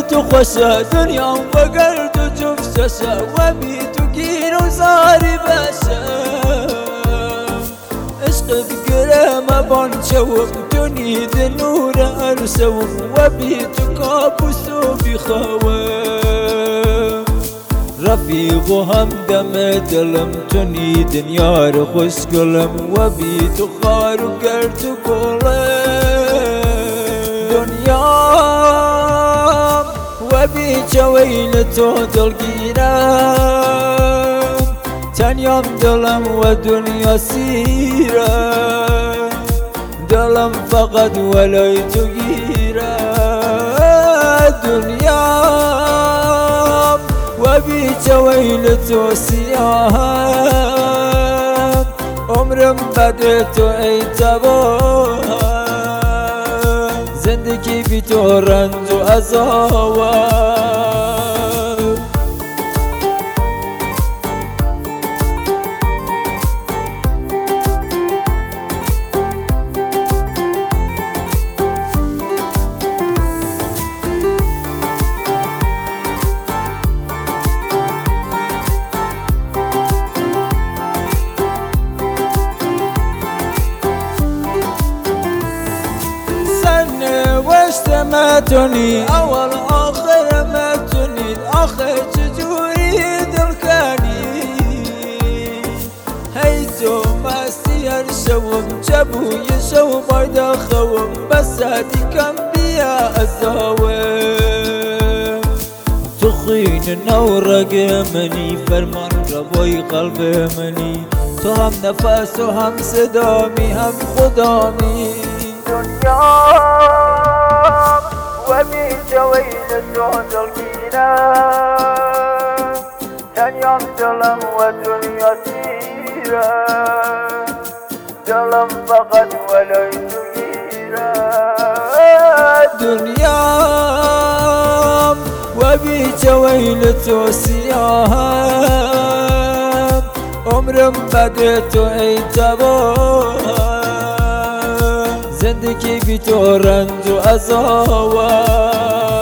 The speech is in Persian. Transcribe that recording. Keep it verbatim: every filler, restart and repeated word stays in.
تو خوشا دنیام وگر تو جفششا و بی تو گیر و زاری بشا عشق بگرم بان شوم دنید نور ارسوم و بی تو کابوسو بیخوام رفیق و همدم دلم تو نیدن یار خوش گلم و بی تو خار و گرد و گلم دنیام و بی چویل تو دلگیرم تنیام دلم و دنیا سیرم دلم فقط ولای تو گیرم دنیام و بی چویل تو سیاهم عمرم بده تو ای تباهم زندگی بی تو رنج و عذاب ما توني اول اخر ما توني اخر چجوری دل کنی هی تو مسیر شوم جبوی شو باید خوم بساتی کم بیا ازاوم تو خین نورگ منی فرمان روی قلب منی تو هم نفس و هم صدامی هم خدامی دنیا و بی جویل تو دلگیرم تنیام دلم و دنیا سیرم دلم فقط ولای تو گیرم دنیام و بی جویل تو سیاهم عمرم بده تو ای تباهم زندگی بی تو رنج و عذاب